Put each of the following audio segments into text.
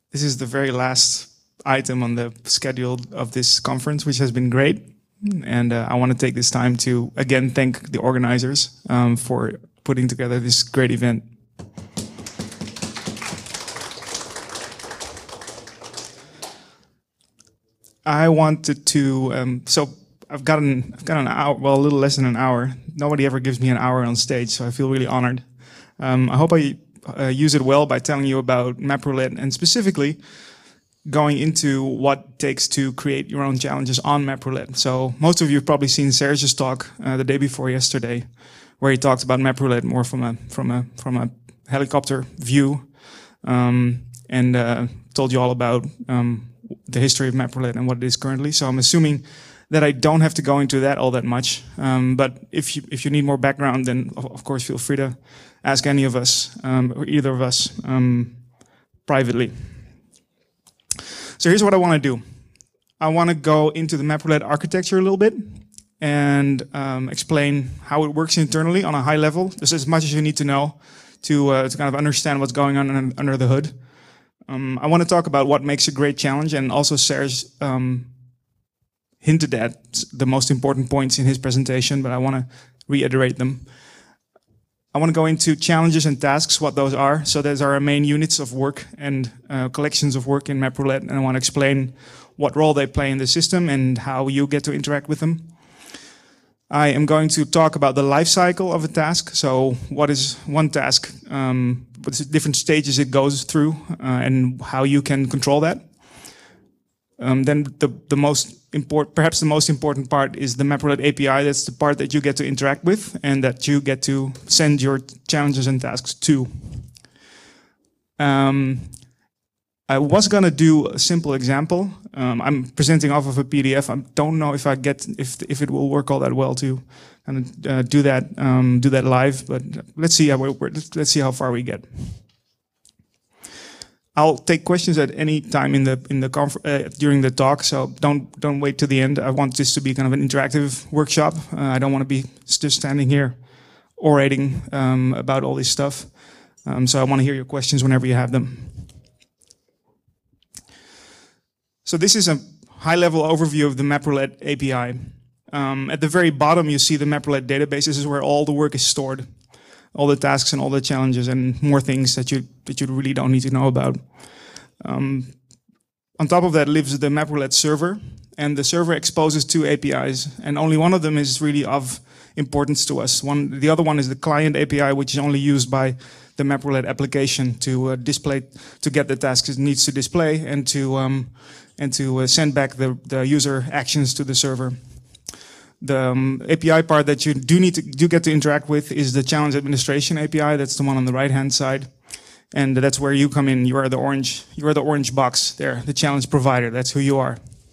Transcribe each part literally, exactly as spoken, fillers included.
This is the very last item on the schedule of this conference, which has been great. And uh, I want to take this time to, again, thank the organizers um, for putting together this great event. I wanted to, um, so I've got, an, I've got an hour, well, a little less than an hour. Nobody ever gives me an hour on stage, so I feel really honored. Um, I hope I uh, use it well by telling you about MapRoulette, and specifically going into what it takes to create your own challenges on MapRoulette. So most of you have probably seen Serge's talk uh, the day before yesterday, where he talked about MapRoulette more from a from a from a helicopter view, um, and uh, told you all about um, the history of MapRoulette and what it is currently. So I'm assuming that I don't have to go into that all that much. Um, but if you if you need more background, then of, of course feel free to ask any of us um, or either of us um, privately. So here's what I want to do. I want to go into the MapRoulette architecture a little bit and um, explain how it works internally on a high level, just as much as you need to know to, uh, to kind of understand what's going on under the hood. Um, I want to talk about what makes a great challenge, and also Serge um, hinted at the most important points in his presentation, but I want to reiterate them. I want to go into challenges and tasks, what those are. So those are our main units of work and uh, collections of work in MapRoulette, and I want to explain what role they play in the system and how you get to interact with them. I am going to talk about the life cycle of a task. So what is one task, um, what is the different stages it goes through, uh, and how you can control that. Um, then the, the most important, perhaps the most important part is the MapRoulette A P I. That's the part that you get to interact with and that you get to send your challenges and tasks to. Um, I was going to do a simple example. Um, I'm presenting off of a P D F. I don't know if I get if if it will work all that well to kind of uh, do that um, do that live, but let's see how we let's see how far we get. I'll take questions at any time in the in the conf uh, during the talk, so don't don't wait to the end. I want this to be kind of an interactive workshop. Uh, I don't want to be just standing here orating um, about all this stuff. Um, so I want to hear your questions whenever you have them. So this is a high-level overview of the MapRoulette A P I. Um, at the very bottom, you see the MapRoulette database. This is where all the work is stored, all the tasks and all the challenges and more things that you that you really don't need to know about. Um, on top of that lives the MapRoulette server, and the server exposes two A P Is, and only one of them is really of importance to us. One, the other one is the client A P I, which is only used by the MapRoulette application to uh, display, to get the tasks it needs to display, and to um, and to uh, send back the the user actions to the server. The um, A P I part that you do need to do get to interact with is the challenge administration A P I. That's the one on the right hand side, and that's where you come in. You are the orange. You are the orange box there, the challenge provider. That's who you are.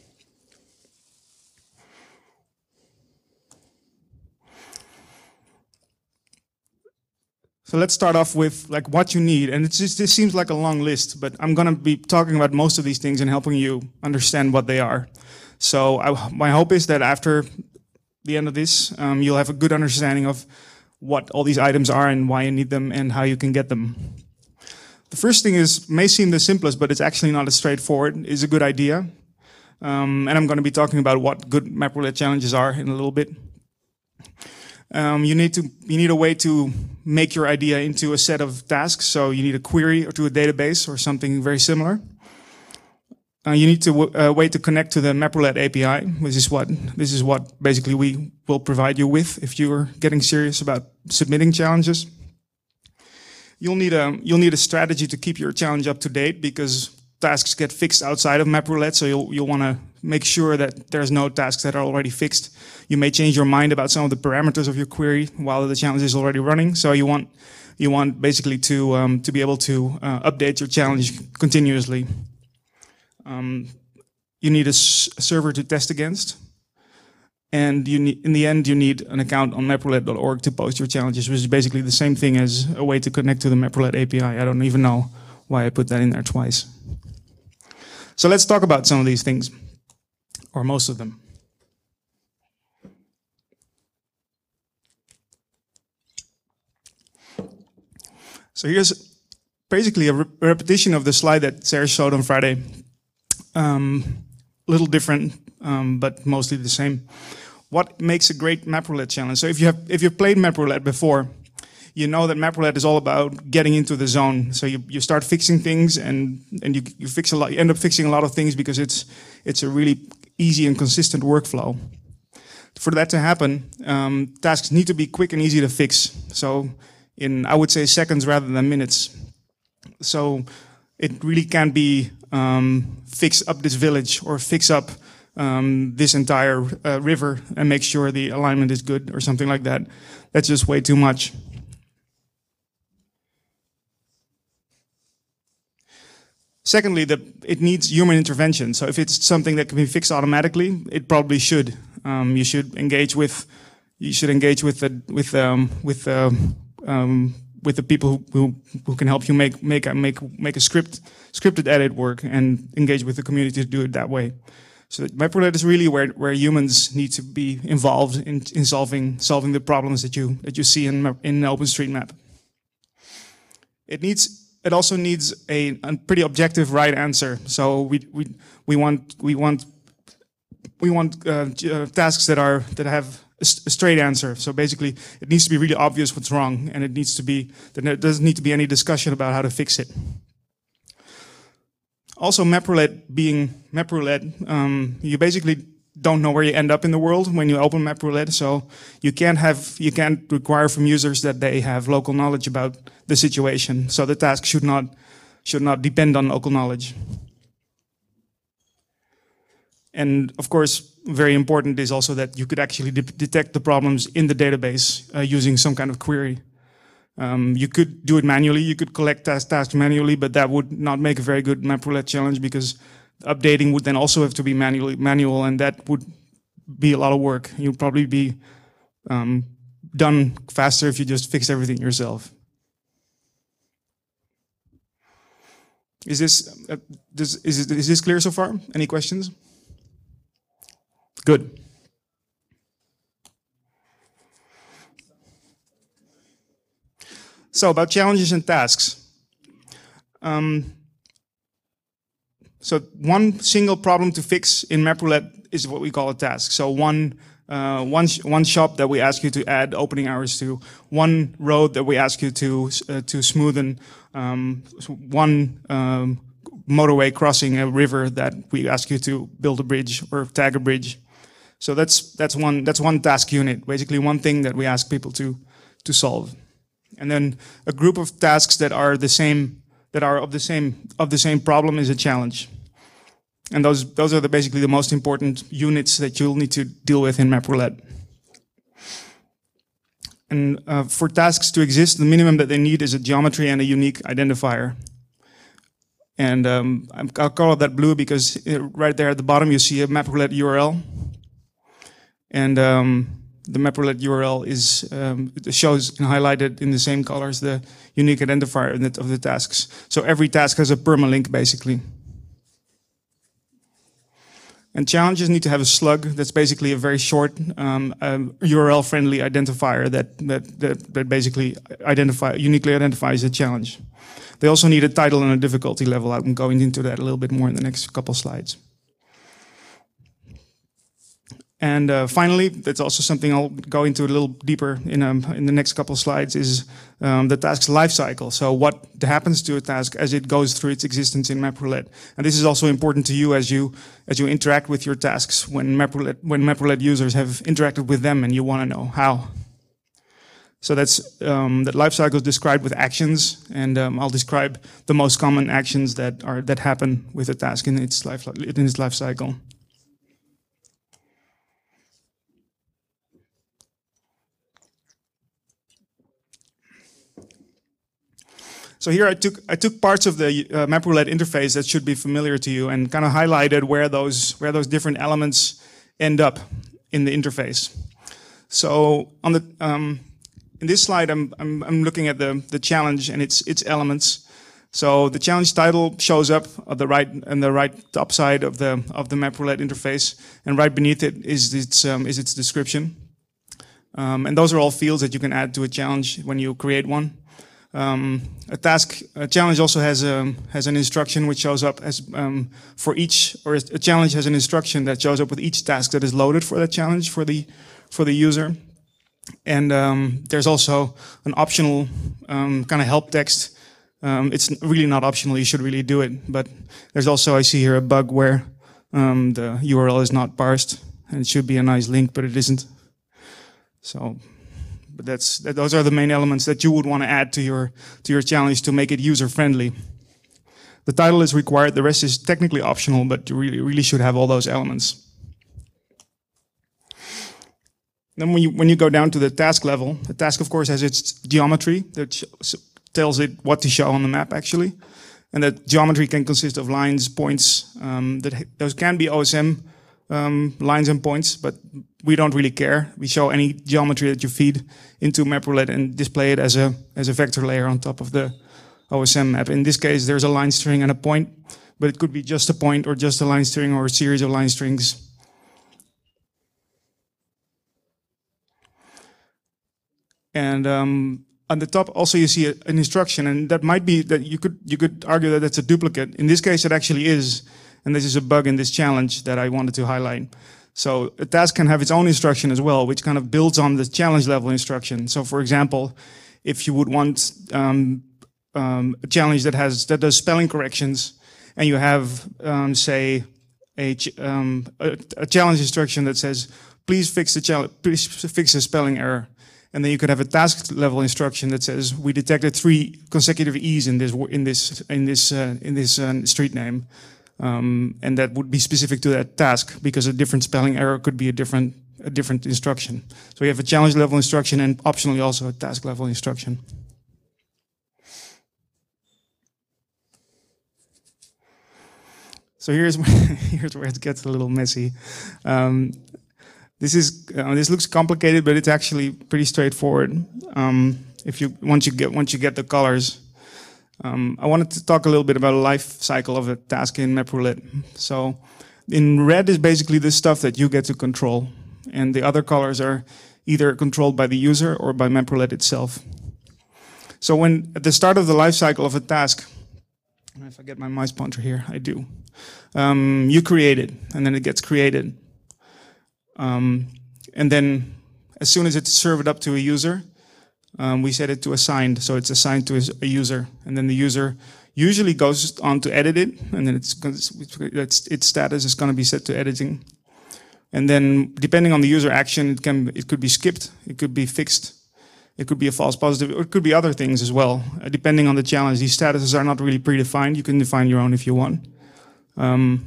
So let's start off with like what you need, and it's just, this seems like a long list, but I'm going to be talking about most of these things and helping you understand what they are. So I, my hope is that after the end of this, um, you'll have a good understanding of what all these items are and why you need them and how you can get them. The first thing is, may seem the simplest, but it's actually not as straightforward, is a good idea. Um, and I'm going to be talking about what good MapRoulette challenges are in a little bit. Um, you need to you need a way to make your idea into a set of tasks. So you need a query or to a database or something very similar. Uh, you need to uh, way to connect to the MapRoulette A P I. This is what this is what basically we will provide you with if you're getting serious about submitting challenges. You'll need a you'll need a strategy to keep your challenge up to date, because tasks get fixed outside of MapRoulette. So you'll you'll want to make sure that there's no tasks that are already fixed. You may change your mind about some of the parameters of your query while the challenge is already running. So you want you want basically to um, to be able to uh, update your challenge continuously. Um, you need a, s a server to test against, and you need, in the end, you need an account on MapRoulette dot org to post your challenges, which is basically the same thing as a way to connect to the MapRoulette A P I. I don't even know why I put that in there twice. So let's talk about some of these things, or most of them. So here's basically a re repetition of the slide that Sarah showed on Friday. Um, little different, um, but mostly the same. What makes a great map roulette challenge? So if you have, if you've played map roulette before, you know that map roulette is all about getting into the zone. So you, you start fixing things, and and you you fix a lot. You end up fixing a lot of things because it's it's a really easy and consistent workflow. For that to happen, um, tasks need to be quick and easy to fix. So in, I would say, seconds rather than minutes. So it really can't be um, fix up this village or fix up um, this entire uh, river and make sure the alignment is good or something like that. That's just way too much. Secondly, the, it needs human intervention. So if it's something that can be fixed automatically, it probably should. Um, you should engage with, you should engage with the with um, with uh, um, with the people who, who who can help you make make a, make make a script scripted edit work, and engage with the community to do it that way. So map roulette is really where where humans need to be involved in in solving solving the problems that you that you see in in OpenStreetMap. It needs. It also needs a, a pretty objective right answer. So we we we want we want we want uh, uh, tasks that are that have a, a straight answer. So basically, it needs to be really obvious what's wrong, and it needs to be there doesn't need to be any discussion about how to fix it. Also, map roulette being map roulette, um, you basically don't know where you end up in the world when you open map roulette. So you can't have you can't require from users that they have local knowledge about the situation. So the task should not should not depend on local knowledge. And of course, very important is also that you could actually de detect the problems in the database uh, using some kind of query. Um, you could do it manually. You could collect task, tasks manually, but that would not make a very good map roulette challenge, because updating would then also have to be manually manual, and that would be a lot of work. You'd probably be um, done faster if you just fixed everything yourself. Is this uh, does, is it, is this clear so far? Any questions? Good. So about challenges and tasks. Um, so one single problem to fix in map roulette is what we call a task. So one uh, one sh one shop that we ask you to add opening hours to, one road that we ask you to uh, to smoothen, um, one um, motorway crossing a river that we ask you to build a bridge or tag a bridge. So that's that's one that's one task unit, basically one thing that we ask people to to solve. And then a group of tasks that are the same, that are of the same of the same problem is a challenge. And those those are the, basically the most important units that you'll need to deal with in map roulette. And uh, for tasks to exist, the minimum that they need is a geometry and a unique identifier. And um, I'll call that blue because right there at the bottom you see a map roulette U R L. And um, the map roulette U R L is um, it shows and highlighted in the same colors the unique identifier of the tasks. So every task has a permalink basically. And challenges need to have a slug that's basically a very short um, um, U R L-friendly identifier that, that that that basically identify uniquely identifies a challenge. They also need a title and a difficulty level. I'm going into that a little bit more in the next couple slides. And uh, finally, that's also something I'll go into a little deeper in um, in the next couple slides, is um, the task's life cycle. So what happens to a task as it goes through its existence in map roulette. And this is also important to you as you as you interact with your tasks when map roulette when map roulette users have interacted with them and you want to know how. So that's um, that life cycle is described with actions, and um, I'll describe the most common actions that are that happen with a task in its life in its life cycle. So here I took I took parts of the uh, map roulette interface that should be familiar to you and kind of highlighted where those where those different elements end up in the interface. So on the um, in this slide, I'm I'm, I'm looking at the the challenge and its its elements. So the challenge title shows up at the right on the right top side of the of the map roulette interface, and right beneath it is its um, is its description. Um, and those are all fields that you can add to a challenge when you create one. Um, a task, a challenge also has a has an instruction which shows up as um, for each, or a challenge has an instruction that shows up with each task that is loaded for that challenge for the for the user. And um, there's also an optional um, kind of help text. Um, it's really not optional; you should really do it. But there's also, I see here, a bug where um, the U R L is not parsed, and it should be a nice link, but it isn't. So. But that's, that, those are the main elements that you would want to add to your, to your challenge to make it user-friendly. The title is required, the rest is technically optional, but you really, really should have all those elements. Then when you, when you go down to the task level, the task, of course, has its geometry that tells it what to show on the map, actually. And that geometry can consist of lines, points, um, that, those can be O S M um, lines and points, but we don't really care. We show any geometry that you feed into MapRoulette and display it as a as a vector layer on top of the O S M map. In this case, there's a line string and a point, but it could be just a point or just a line string or a series of line strings. And um, on the top, also you see a, an instruction, and that might be that you could you could argue that that's a duplicate. In this case, it actually is, and this is a bug in this challenge that I wanted to highlight. So a task can have its own instruction as well, which kind of builds on the challenge level instruction. So for example, if you would want um, um, a challenge that has that does spelling corrections, and you have, um, say, a, ch um, a, a challenge instruction that says, please fix the challenge, please fix a spelling error. And then you could have a task level instruction that says, we detected three consecutive E's in this in this in this uh, in this uh, street name. Um, and that would be specific to that task, because a different spelling error could be a different a different instruction. So we have a challenge level instruction and optionally also a task level instruction. So here's here's where it gets a little messy. Um, this is uh, this looks complicated, but it's actually pretty straightforward. Um, if you once you get once you get the colors. Um, I wanted to talk a little bit about the life cycle of a task in MapRoulette. So in red is basically the stuff that you get to control, and the other colors are either controlled by the user or by MapRoulette itself. So when at the start of the life cycle of a task, if I get my mouse pointer here, I do, um, you create it, and then it gets created. Um, and then as soon as it's served up to a user, Um, we set it to assigned, so it's assigned to a user, and then the user usually goes on to edit it, and then it's, it's its status is going to be set to editing. And then, depending on the user action, it can it could be skipped, it could be fixed, it could be a false positive, or it could be other things as well. Uh, depending on the challenge, these statuses are not really predefined. You can define your own if you want. Um,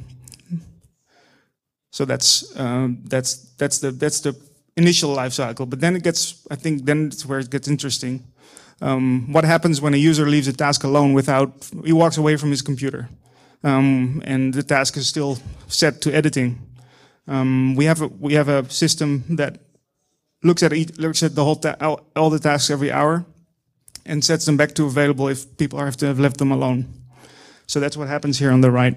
so that's um, that's that's the that's the initial life cycle, but then it gets, I think, then it's where it gets interesting. Um, what happens when a user leaves a task alone without, he walks away from his computer, um, and the task is still set to editing. Um, we have a we have a system that looks at each, looks at the whole ta all, all the tasks every hour, and sets them back to available if people have to have left them alone. So that's what happens here on the right.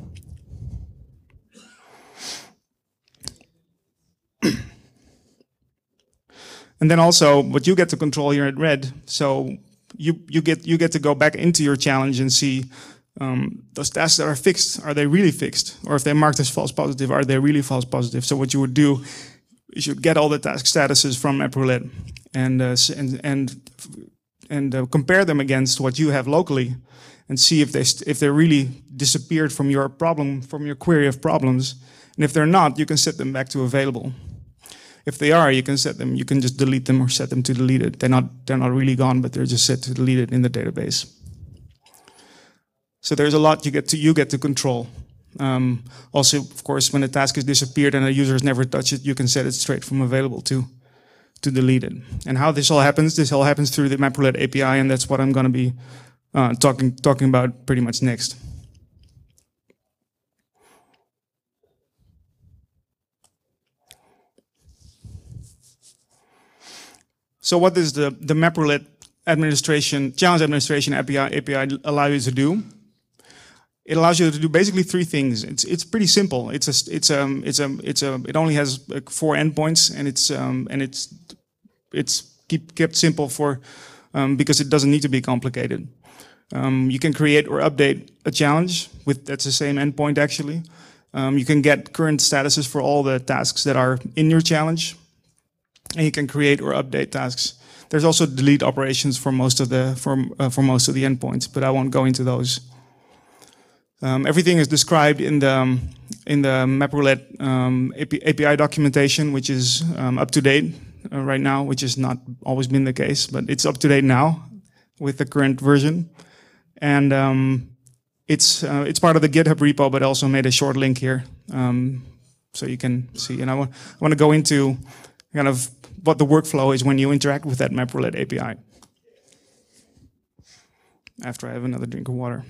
And then also, what you get to control here at red, so you you get you get to go back into your challenge and see um, those tasks that are fixed, are they really fixed? Or if they're marked as false positive, are they really false positive? So what you would do is you get all the task statuses from MapRoulette and uh, and and and uh, compare them against what you have locally, and see if they if they really disappeared from your problem from your query of problems. And if they're not, you can set them back to available. If they are, you can set them. You can just delete them or set them to delete it. They're not. They're not really gone, but they're just set to delete it in the database. So there's a lot you get to. You get to control. Um, also, of course, when a task has disappeared and a user has never touched it, you can set it straight from available to to delete it. And how this all happens? This all happens through the MapRoulette A P I, and that's what I'm going to be uh, talking talking about pretty much next. So what does the, the MapRoulette administration, challenge administration A P I, A P I allow you to do? It allows you to do basically three things. It's it's pretty simple. It's a it's a it's a it's a it only has like four endpoints, and it's um and it's it's keep kept simple for um, because it doesn't need to be complicated. Um, you can create or update a challenge with, that's the same endpoint actually. Um, you can get current statuses for all the tasks that are in your challenge, and you can create or update tasks. There's also delete operations for most of the for, uh, for most of the endpoints, but I won't go into those. Um, everything is described in the um, in the MapRoulette um, A P I documentation, which is um, up to date uh, right now, which has not always been the case, but it's up to date now with the current version. And um, it's uh, it's part of the GitHub repo, but I also made a short link here, um, so you can see. And I want I want to go into kind of what the workflow is when you interact with that MapRoulette A P I. After I have another drink of water.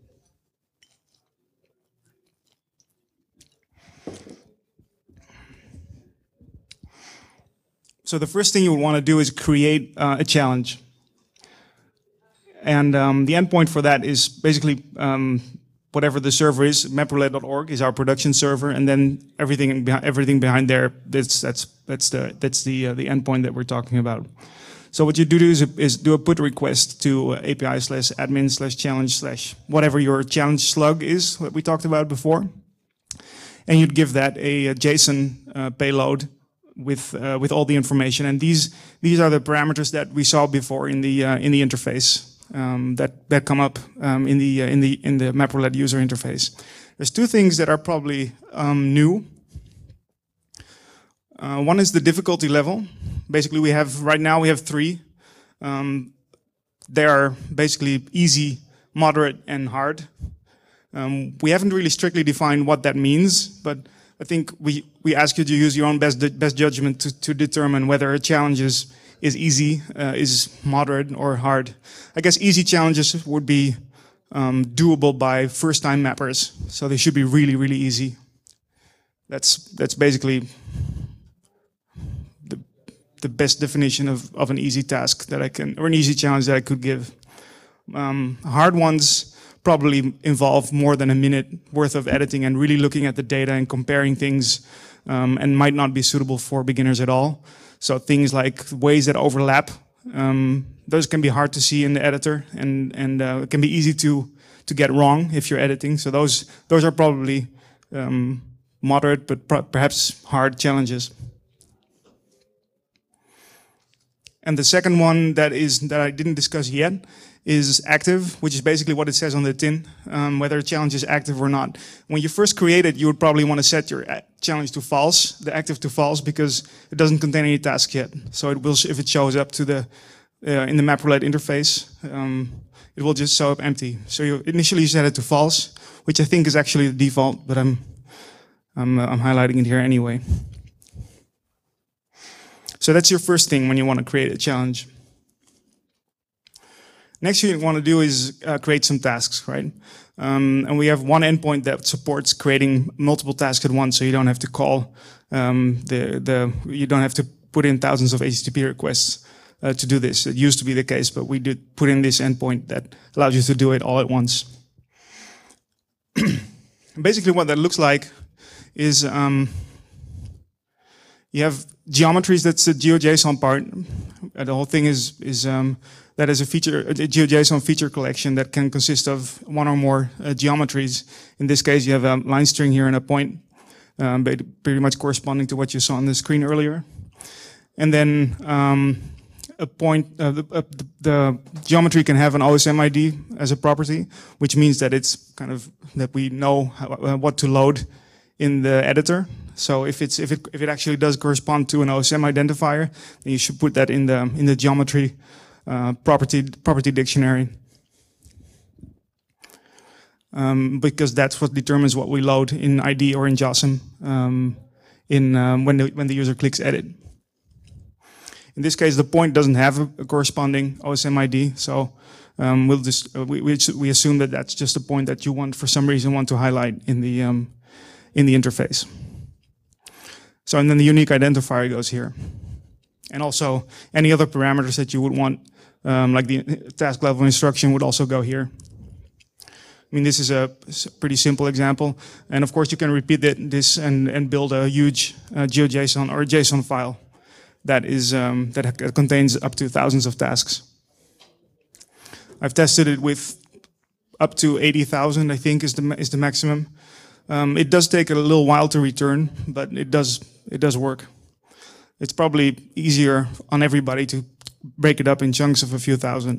So the first thing you would want to do is create uh, a challenge. And um, the endpoint for that is basically um, whatever the server is. MapRoulette dot org is our production server, and then everything everything behind there. That's that's that's the that's the uh, the endpoint that we're talking about. So what you do is, is do a put request to A P I slash admin slash challenge slash whatever your challenge slug is that we talked about before, and you'd give that a, a JSON uh, payload with uh, with all the information. And these these are the parameters that we saw before in the uh, in the interface. Um, that that come up um, in the uh, in the in the MapRoulette user interface. There's two things that are probably um, new. Uh, one is the difficulty level. Basically, we have right now we have three. Um, they are basically easy, moderate, and hard. Um, we haven't really strictly defined what that means, but I think we we ask you to use your own best best judgment to to determine whether a challenge is. is easy, uh, is moderate, or hard. I guess easy challenges would be um, doable by first-time mappers, so they should be really, really easy. That's that's basically the the best definition of of an easy task that I can, or an easy challenge that I could give. Um, hard ones probably involve more than a minute worth of editing and really looking at the data and comparing things, um, and might not be suitable for beginners at all. So things like ways that overlap, um, those can be hard to see in the editor, and and uh, it can be easy to to get wrong if you're editing. So those those are probably um, moderate, but per perhaps hard challenges. And the second one that is that I didn't discuss yet is active, which is basically what it says on the tin, um, whether a challenge is active or not. When you first create it, you would probably want to set your challenge to false, the active to false, because it doesn't contain any tasks yet. So it will, if it shows up to the uh, in the MapRoulette interface, um, it will just show up empty. So you initially set it to false, which I think is actually the default, but I'm I'm, uh, I'm highlighting it here anyway. So that's your first thing when you want to create a challenge. Next thing you want to do is uh, create some tasks, right? Um, and we have one endpoint that supports creating multiple tasks at once, so you don't have to call um, the the you don't have to put in thousands of H T T P requests uh, to do this. It used to be the case, but we did put in this endpoint that allows you to do it all at once. Basically, what that looks like is um, you have geometries. That's the GeoJSON part. Uh, the whole thing is is um, that is a feature, a GeoJSON feature collection that can consist of one or more uh, geometries. In this case, you have a line string here and a point, um, pretty much corresponding to what you saw on the screen earlier. And then um, a point, uh, the, uh, the, the geometry can have an O S M I D as a property, which means that it's kind of that we know how, uh, what to load in the editor. So if it's if it if it actually does correspond to an O S M identifier, then you should put that in the in the geometry uh, property property dictionary, um, because that's what determines what we load in I D or in JOSM um, in um, when the when the user clicks edit. In this case, the point doesn't have a, a corresponding O S M I D, so um, we'll just uh, we, we we assume that that's just a point that you want for some reason want to highlight in the um, in the interface. So, and then the unique identifier goes here. And also, any other parameters that you would want, um, like the task level instruction, would also go here. I mean, this is a pretty simple example. And of course, you can repeat it, this and, and build a huge uh, GeoJSON or JSON file that is um, that contains up to thousands of tasks. I've tested it with up to eighty thousand, I think, is the is the maximum. Um, it does take a little while to return, but it does it does work. It's probably easier on everybody to break it up in chunks of a few thousand.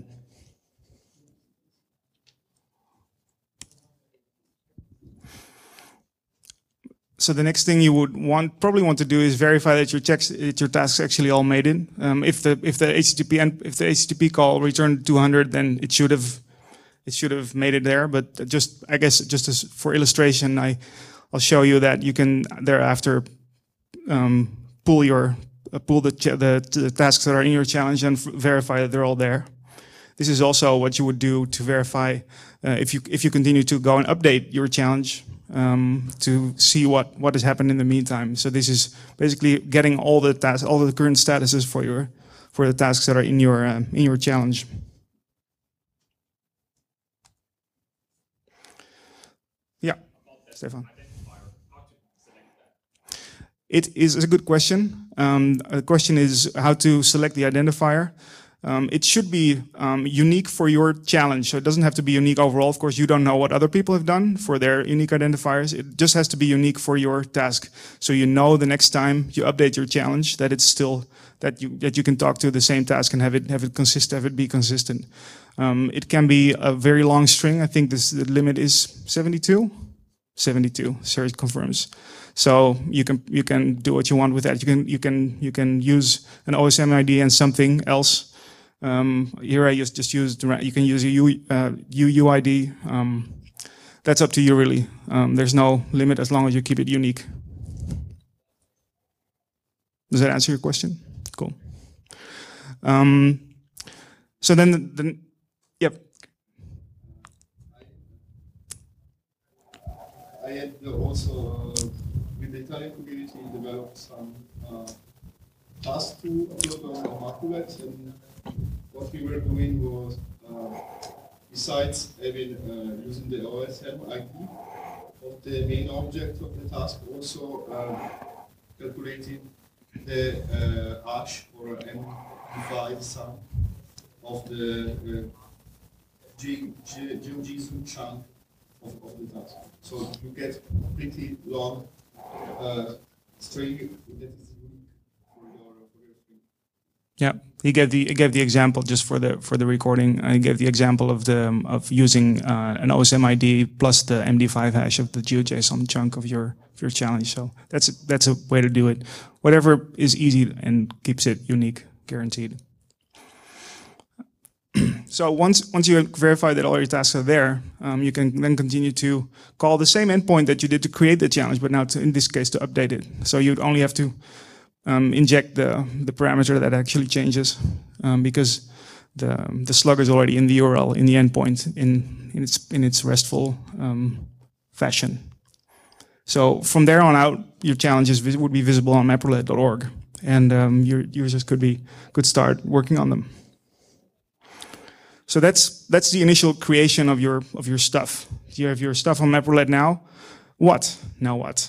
So the next thing you would want probably want to do is verify that your checks, that your tasks actually all made it. Um, if the if the H T T P if the H T T P call returned two hundred, then it should have it should have made it there. But just I guess just as for illustration, I I'll show you that you can thereafter um, pull your uh, pull the, the the tasks that are in your challenge and verify that they're all there. This is also what you would do to verify uh, if you if you continue to go and update your challenge. Um, to see what what has happened in the meantime. So this is basically getting all the tasks, all the current statuses for your for the tasks that are in your uh, in your challenge. Yeah, Stefan. It is a good question. Um, the question is how to select the identifier. Um, it should be um, unique for your challenge. So it doesn't have to be unique overall. Of course, you don't know what other people have done for their unique identifiers. It just has to be unique for your task. So you know the next time you update your challenge that it's still, that you, that you can talk to the same task and have it, have it consist, have it be consistent. Um, it can be a very long string. I think this, the limit is seventy-two. seventy-two, Serge confirms. So you can, you can do what you want with that. You can, you can, you can use an O S M I D and something else. Um, here I just, just used, you can use a U, uh, U U I D. Um, that's up to you really. Um, there's no limit as long as you keep it unique. Does that answer your question? Cool. Um, so then, the, the, yep. I had also, uh, with the Italian community, developed some uh, tasks to upload on Mappulet, and what we were doing was, uh, besides having uh, using the O S M I D of the main object of the task, also uh, calculating the uh, hash or M D five sum of the uh, GeoJSON chunk of, of the task. So you get a pretty long uh, string that is unique for your, for your string. Yeah, he gave the he gave the example just for the for the recording. I gave the example of the um, of using uh, an O S M I D plus the M D five hash of the GeoJSON chunk of your of your challenge. So that's a, that's a way to do it. Whatever is easy and keeps it unique, guaranteed. So once once you verify that all your tasks are there, um, you can then continue to call the same endpoint that you did to create the challenge, but now to, in this case to update it. So you'd only have to um, inject the the parameter that actually changes, um, because the the slug is already in the U R L in the endpoint in in its in its RESTful um, fashion. So from there on out, your challenges would be visible on maproulet dot org, and um, your users could be could start working on them. So that's that's the initial creation of your of your stuff. You have your stuff on Maproulet now. What? Now what?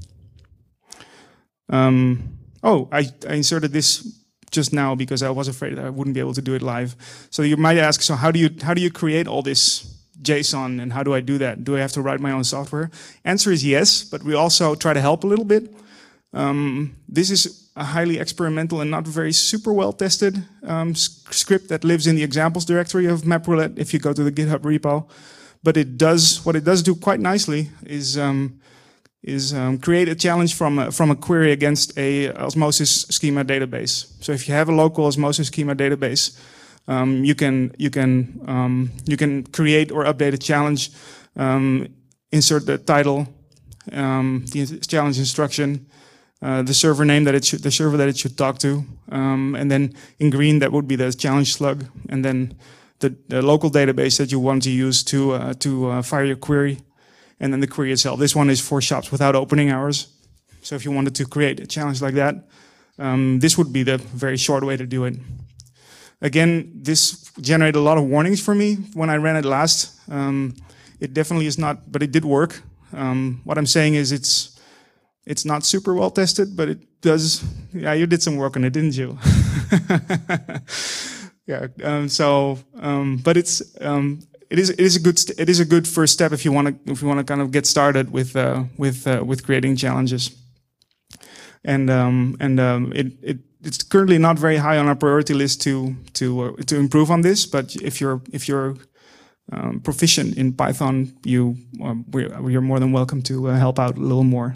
Um, oh, I, I inserted this just now because I was afraid that I wouldn't be able to do it live. So you might ask, so how do you how do you create all this JSON, and how do I do that? Do I have to write my own software? Answer is yes, but we also try to help a little bit. Um, this is a highly experimental and not very super well tested um, script that lives in the examples directory of Maproulet if you go to the GitHub repo. But it does, what it does do quite nicely is um, is um, create a challenge from a, from a query against a Osmosis schema database. So if you have a local Osmosis schema database, um, you can you can um, you can create or update a challenge, um, insert the title, um, the challenge instruction, Uh, the server name that it should, the server that it should talk to, um, and then in green that would be the challenge slug, and then the, the local database that you want to use to uh, to uh, fire your query, and then the query itself. This one is for shops without opening hours. So if you wanted to create a challenge like that, um, this would be the very short way to do it. Again, this generated a lot of warnings for me when I ran it last. Um, it definitely is not, but it did work. Um, what I'm saying is it's It's not super well tested, but it does. Yeah, you did some work on it, didn't you? Yeah. Um, so Um, but it's um, it is it is a good it is a good first step if you want to if you want to kind of get started with uh, with uh, with creating challenges. And um, and um, it it it's currently not very high on our priority list to to uh, to improve on this. But if you're if you're um, proficient in Python, you um, we're, you're more than welcome to uh, help out a little more.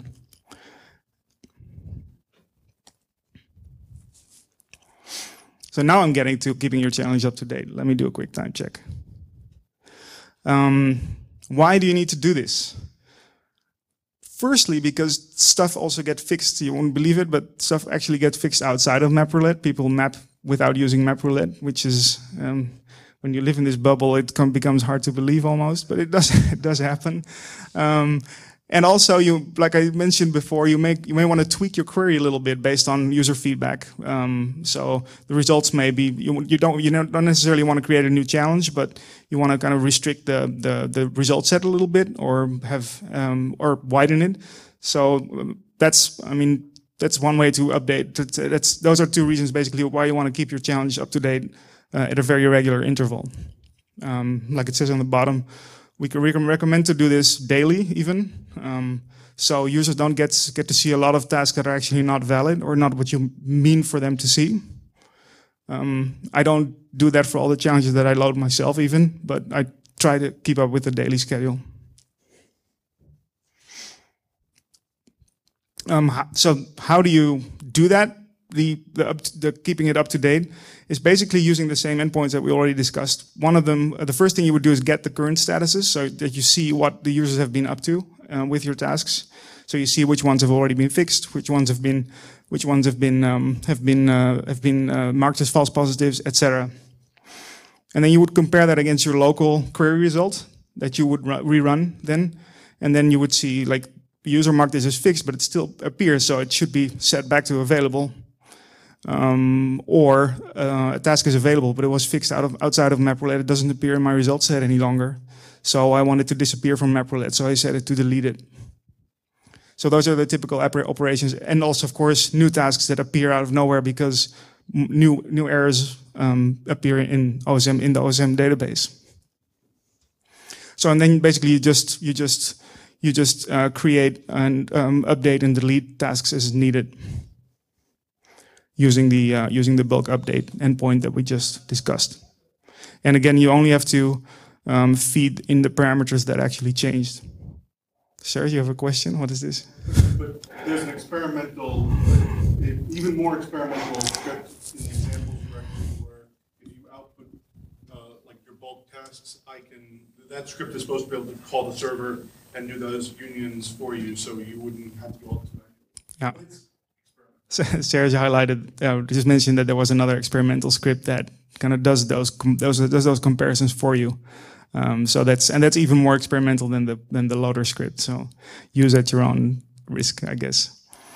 So now I'm getting to keeping your challenge up to date. Let me do a quick time check. Um, why do you need to do this? Firstly, because stuff also gets fixed. You won't believe it, but stuff actually gets fixed outside of MapRoulette. People map without using MapRoulette, which is, um, when you live in this bubble, it becomes hard to believe almost, but it does, it does happen. Um, And also, you, like I mentioned before, you may you may want to tweak your query a little bit based on user feedback. Um, so the results may be you, you don't you don't necessarily want to create a new challenge, but you want to kind of restrict the the the result set a little bit, or have um, or widen it. So that's I mean that's one way to update. That's those are two reasons basically why you want to keep your challenge up to date uh, at a very regular interval. Um, like it says on the bottom. We can recommend to do this daily, even, um, so users don't get get to see a lot of tasks that are actually not valid or not what you mean for them to see. Um, I don't do that for all the challenges that I load myself, even, but I try to keep up with the daily schedule. Um, so how do you do that? The, the, up the keeping it up to date is basically using the same endpoints that we already discussed. One of them, uh, the first thing you would do is get the current statuses so that you see what the users have been up to uh, with your tasks. So you see which ones have already been fixed, which ones have been, which ones have been um, have been uh, have been uh, marked as false positives, et cetera. And then you would compare that against your local query result that you would rerun then, and then you would see like the user marked this as fixed, but it still appears, so it should be set back to available. Um, or uh, a task is available, but it was fixed out of outside of MapRoulette. It doesn't appear in my results set any longer. So I want it to disappear from MapRoulette, so I set it to delete it. So those are the typical operations, and also, of course, new tasks that appear out of nowhere because new new errors um, appear in O S M in the O S M database. So and then basically you just you just you just uh, create and um, update and delete tasks as needed, using the uh, using the bulk update endpoint that we just discussed. And again, you only have to um, feed in the parameters that actually changed. Serge, you have a question? What is this? But there's an experimental, even more experimental script in the examples directory where if you output uh, like your bulk tasks, I can, that script is supposed to be able to call the server and do those unions for you, so you wouldn't have to do all this back. Yeah. Serge highlighted, uh, just mentioned that there was another experimental script that kind of does those those does those comparisons for you. Um, so that's and that's even more experimental than the than the loader script. So use at your own risk, I guess.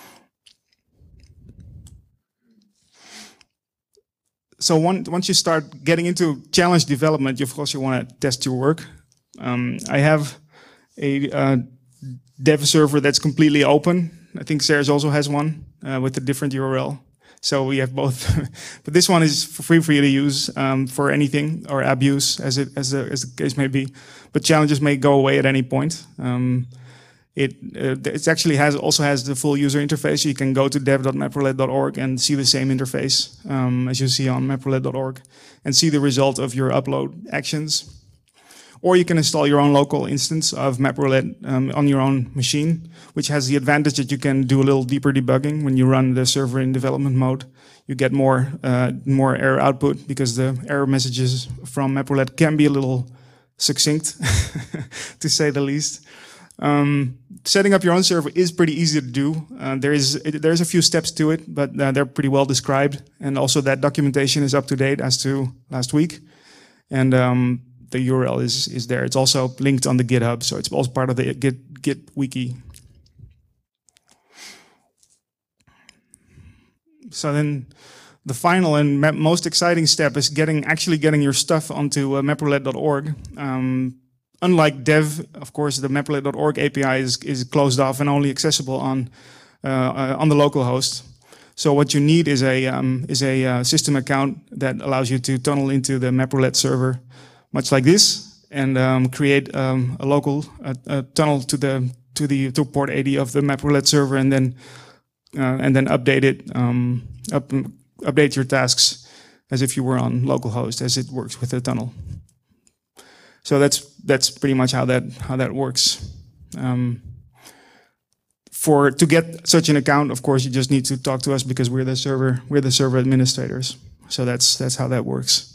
So one, once you start getting into challenge development, of course you want to test your work. Um, I have a uh, dev server that's completely open. I think Serge also has one uh, with a different U R L. So we have both, but this one is free for you to use um, for anything or abuse, as it as, a, as the case may be. But challenges may go away at any point. Um, it uh, it actually has also has the full user interface. You can go to dev dot maproulette dot org and see the same interface um, as you see on maproulette dot org, and see the result of your upload actions. Or you can install your own local instance of MapRoulette um, on your own machine, which has the advantage that you can do a little deeper debugging when you run the server in development mode. You get more uh, more error output because the error messages from MapRoulette can be a little succinct, to say the least. Um, setting up your own server is pretty easy to do. Uh, there is it, there's a few steps to it, but uh, they're pretty well described, and also that documentation is up to date as to last week. And um, the U R L is is there. It's also linked on the GitHub, so it's also part of the Git Git wiki. So then, the final and most exciting step is getting actually getting your stuff onto uh, maproulette dot org. Um, unlike dev, of course, the maproulette dot org A P I is is closed off and only accessible on uh, uh, on the local host. So what you need is a um, is a uh, system account that allows you to tunnel into the MapRoulette server, much like this, and um, create um, a local uh, a tunnel to the to the to port eighty of the MapRoulette server, and then uh, and then update it, um, up, update your tasks as if you were on localhost, as it works with the tunnel. So that's that's pretty much how that how that works. Um, for to get such an account, of course, you just need to talk to us because we're the server we're the server administrators. So that's that's how that works.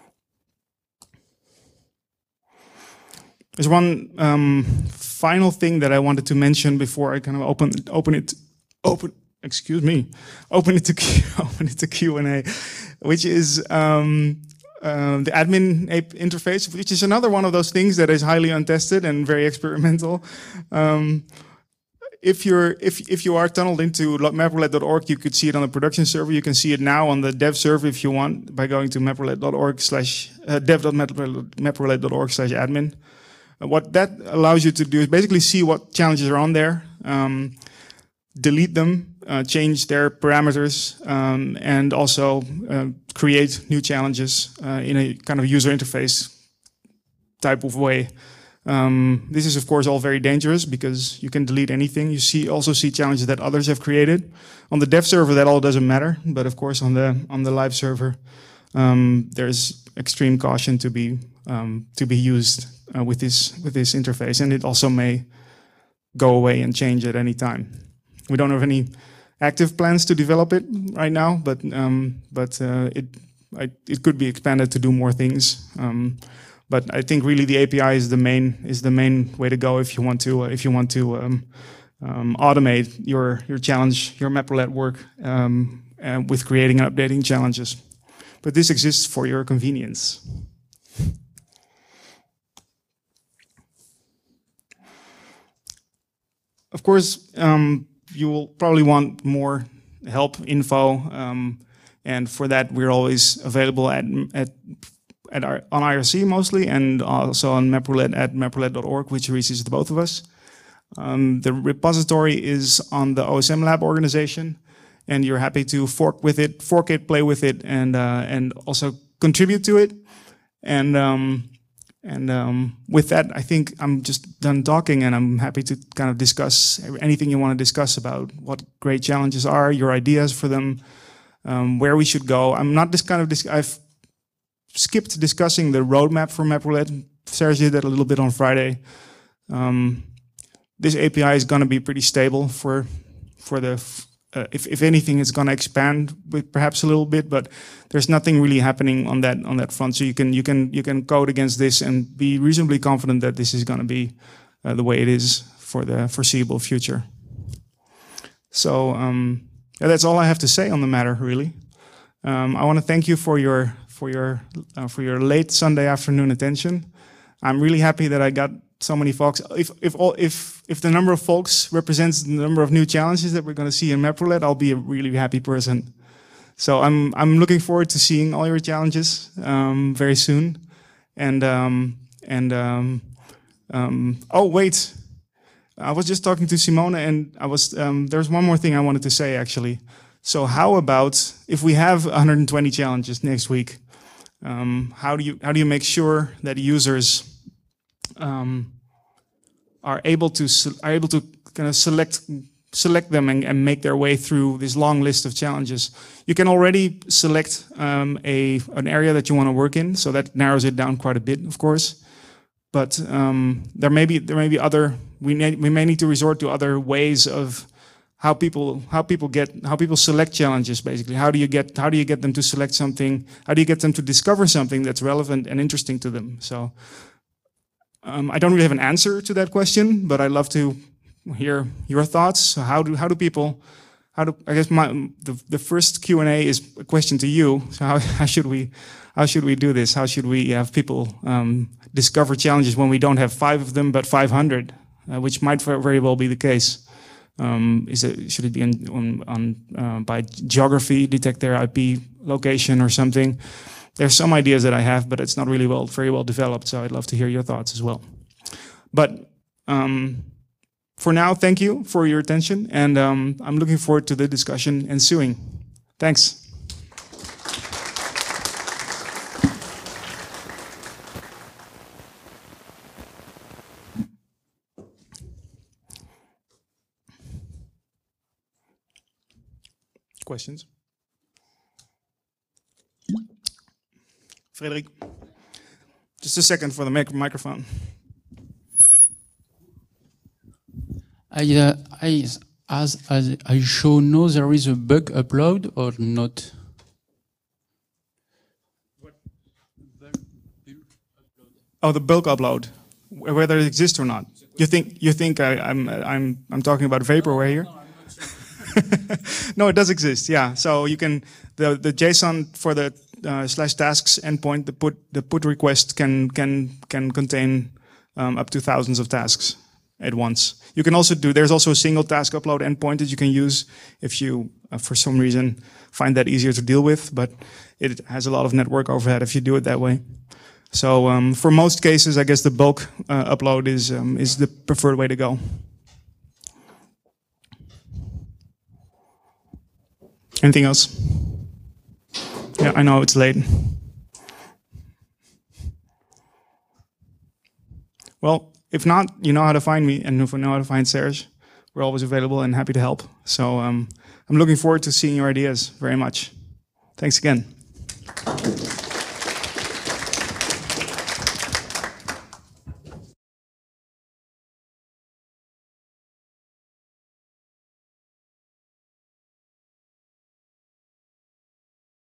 There's one um, final thing that I wanted to mention before I kind of open open it open excuse me open it to open it to Q and A, which is um, uh, the admin ape interface, which is another one of those things that is highly untested and very experimental. Um, if you're if if you are tunneled into maproulette dot org, you could see it on the production server. You can see it now on the dev server if you want by going to maproulette dot org slash dev dot maproulette dot org slash admin. What that allows you to do is basically see what challenges are on there, um, delete them, uh, change their parameters, um, and also uh, create new challenges uh, in a kind of user interface type of way. Um, this is, of course, all very dangerous because you can delete anything. You see also see challenges that others have created. On the dev server, that all doesn't matter, but of course, on the on the live server, um, there's extreme caution to be um, to be used uh, with this with this interface, and it also may go away and change at any time. We don't have any active plans to develop it right now, but um, but uh, it I, it could be expanded to do more things. Um, but I think really the A P I is the main is the main way to go if you want to uh, if you want to um, um, automate your your challenge your MapRoulette work um, uh, with creating and updating challenges. But this exists for your convenience. Of course, um, you will probably want more help, info, um, and for that we're always available at at, at our, on I R C mostly, and also on MapRoulette at maproulette dot org, which reaches the both of us. Um, the repository is on the O S M Lab organization, and you're happy to fork with it, fork it, play with it, and uh, and also contribute to it. And um, and um, with that, I think I'm just done talking, and I'm happy to kind of discuss anything you want to discuss about what great challenges are, your ideas for them, um, where we should go. I'm not this kind of dis I've skipped discussing the roadmap for MapRoulette. Serge did that a little bit on Friday. Um, this A P I is going to be pretty stable for for the. Uh, if, if anything, it's going to expand with perhaps a little bit, but there's nothing really happening on that on that front. So you can you can you can code against this and be reasonably confident that this is going to be uh, the way it is for the foreseeable future. So um, yeah, that's all I have to say on the matter, really. Um, I want to thank you for your for your uh, for your late Sunday afternoon attention. I'm really happy that I got so many folks. If if all if if the number of folks represents the number of new challenges that we're going to see in MapRoulette, I'll be a really happy person. So I'm I'm looking forward to seeing all your challenges um, very soon. And um, and um, um, oh wait, I was just talking to Simone, and I was um, there's one more thing I wanted to say actually. So how about if we have one hundred twenty challenges next week? Um, how do you how do you make sure that users Um, are able to are able to kind of select select them and, and make their way through this long list of challenges? You can already select um, a an area that you want to work in, so that narrows it down quite a bit, of course. But um, there may be there may be other we may, we may need to resort to other ways of how people how people get how people select challenges. Basically, how do you get how do you get them to select something? How do you get them to discover something that's relevant and interesting to them? So. Um, I don't really have an answer to that question, but I'd love to hear your thoughts. So how do how do people, how do I guess my the the first Q and A is a question to you. So how, how should we how should we do this? How should we have people um, discover challenges when we don't have five of them but five hundred, uh, which might very well be the case? Um, is it should it be on on, on uh, by geography, detect their I P location or something? There's some ideas that I have, but it's not really well, very well developed. So I'd love to hear your thoughts as well. But um, for now, thank you for your attention, and um, I'm looking forward to the discussion ensuing. Thanks. Questions? Frederik, just a second for the mic microphone. I, uh, I, as, as I show now, there is a bug upload or not? Oh, the bulk upload, whether it exists or not. You think you think I, I'm I'm I'm talking about vaporware here? No, it does exist. Yeah, so you can the the JSON for the uh, slash tasks endpoint. The put the put request can can can contain um, up to thousands of tasks at once. You can also do. There's also a single task upload endpoint that you can use if you, uh, for some reason, find that easier to deal with. But it has a lot of network overhead if you do it that way. So um, for most cases, I guess the bulk uh, upload is um, is the preferred way to go. Anything else? Yeah, I know it's late. Well, if not, you know how to find me, and if you know how to find Serge, we're always available and happy to help. So um, I'm looking forward to seeing your ideas very much. Thanks again.